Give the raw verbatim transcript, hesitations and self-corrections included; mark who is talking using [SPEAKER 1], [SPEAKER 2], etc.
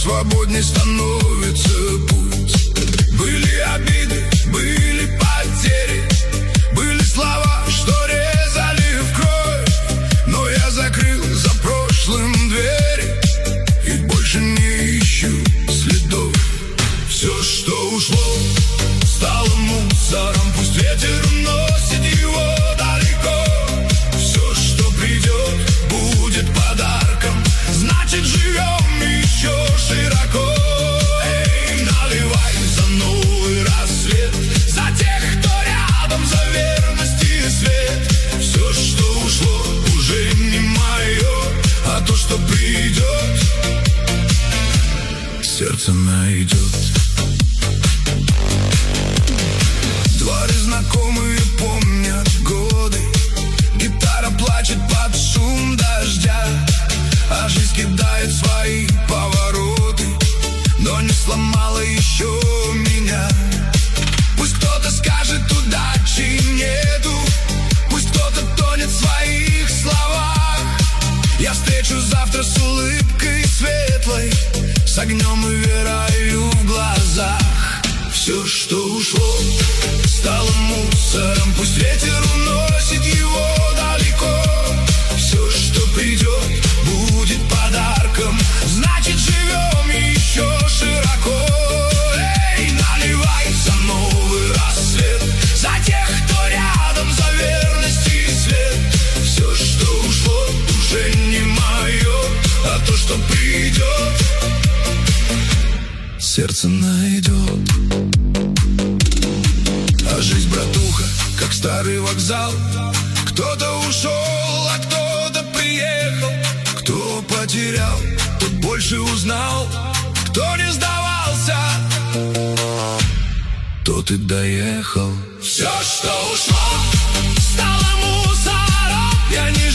[SPEAKER 1] свободней становится путь. Были обиды, были потери, были слова, что резали в кровь, но я закрыл за прошлым двери и больше не ищу следов. Все, что ушло, стало мусором, пусть ветер уносит его далеко. Все, что придет, будет подарком, значит, живем еще широко. Эй, наливай за новый рассвет, за тех, кто рядом, за верность и свет. Все, что ушло, уже не мое, а то, что придет, сердце найдет. Дворы знакомые помнят годы, гитара плачет под шум дождя, а жизнь кидает свои повороты, но не сломала еще меня. Пусть кто-то скажет удачи нету, пусть кто-то тонет в своих словах. Я встречу завтра с улыбкой светлой, с огнем и верою в глазах. Все, что ушло, стало мусором, пусть ветер уносит его далеко. Все, что придет, будет подарком, значит, живем еще широко. Эй, наливай за новый рассвет, за тех, кто рядом, за верность и свет. Все, что ушло, уже не мое, а то, что придет, сердце найдет. А жизнь, братуха, как старый вокзал, кто-то ушел, а кто-то приехал. Кто потерял, тот больше узнал. Кто не сдавался, тот и доехал. Все, что ушло, стало мусором. Я не